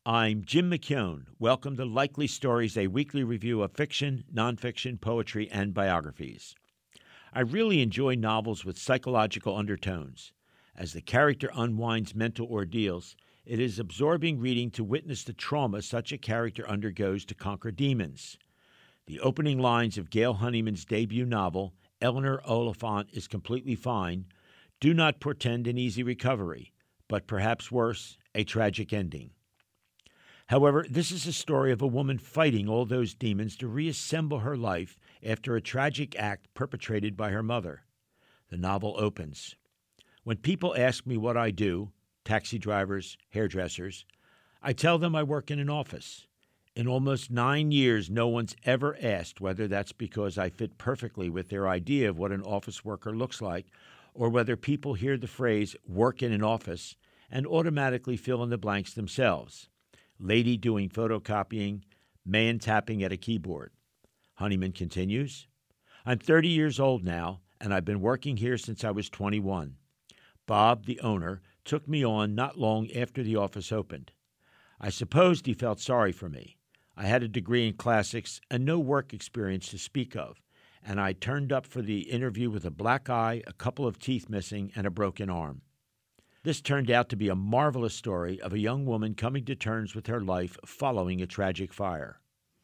I'm Jim McKeown. Welcome to Likely Stories, a weekly review of fiction, nonfiction, poetry, and biographies. I really enjoy novels with psychological undertones. As the character unwinds mental ordeals, it is absorbing reading to witness the trauma such a character undergoes to conquer demons. The opening lines of Gail Honeyman's debut novel, Eleanor Oliphant is Completely Fine, do not portend an easy recovery, but perhaps worse, a tragic ending. However, this is a story of a woman fighting all those demons to reassemble her life after a tragic act perpetrated by her mother. The novel opens. When people ask me what I do, taxi drivers, hairdressers, I tell them I work in an office. In almost 9 years, no one's ever asked whether that's because I fit perfectly with their idea of what an office worker looks like, or whether people hear the phrase work in an office and automatically fill in the blanks themselves. Lady doing photocopying, man tapping at a keyboard. Honeyman continues, I'm 30 years old now, and I've been working here since I was 21. Bob, the owner, took me on not long after the office opened. I supposed he felt sorry for me. I had a degree in classics and no work experience to speak of, and I turned up for the interview with a black eye, a couple of teeth missing, and a broken arm. This turned out to be a marvelous story of a young woman coming to terms with her life following a tragic fire.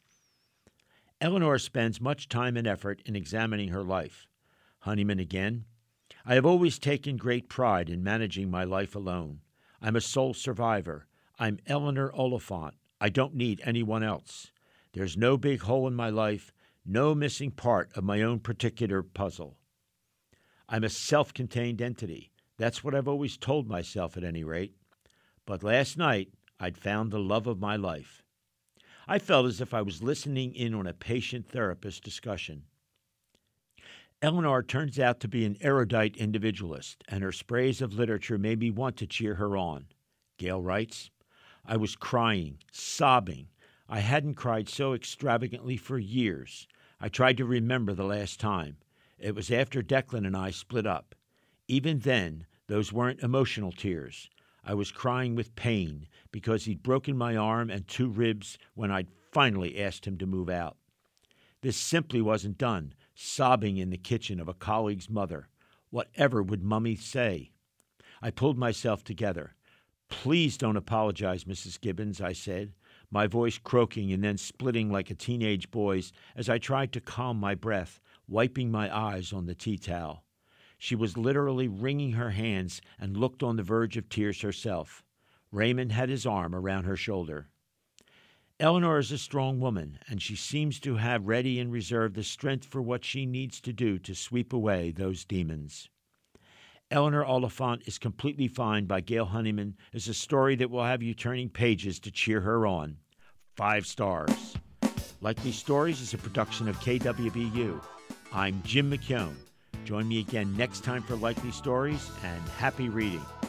Eleanor spends much time and effort in examining her life. Honeyman again. I have always taken great pride in managing my life alone. I'm a sole survivor. I'm Eleanor Oliphant. I don't need anyone else. There's no big hole in my life, no missing part of my own particular puzzle. I'm a self-contained entity. That's what I've always told myself at any rate. But last night, I'd found the love of my life. I felt as if I was listening in on a patient-therapist discussion. Eleanor turns out to be an erudite individualist, and her sprays of literature made me want to cheer her on. Gail writes, I was crying, sobbing. I hadn't cried so extravagantly for years. I tried to remember the last time. It was after Declan and I split up. Even then, those weren't emotional tears. I was crying with pain because he'd broken my arm and 2 ribs when I'd finally asked him to move out. This simply wasn't done, sobbing in the kitchen of a colleague's mother. Whatever would Mummy say? I pulled myself together. Please don't apologize, Mrs. Gibbons, I said, my voice croaking and then splitting like a teenage boy's as I tried to calm my breath, wiping my eyes on the tea towel. She was literally wringing her hands and looked on the verge of tears herself. Raymond had his arm around her shoulder. Eleanor is a strong woman, and she seems to have ready in reserve the strength for what she needs to do to sweep away those demons. Eleanor Oliphant is Completely Fine by Gail Honeyman is a story that will have you turning pages to cheer her on. 5 stars. Likely Stories is a production of KWVU. I'm Jim McKeown. Join me again next time for Likely Stories, and happy reading.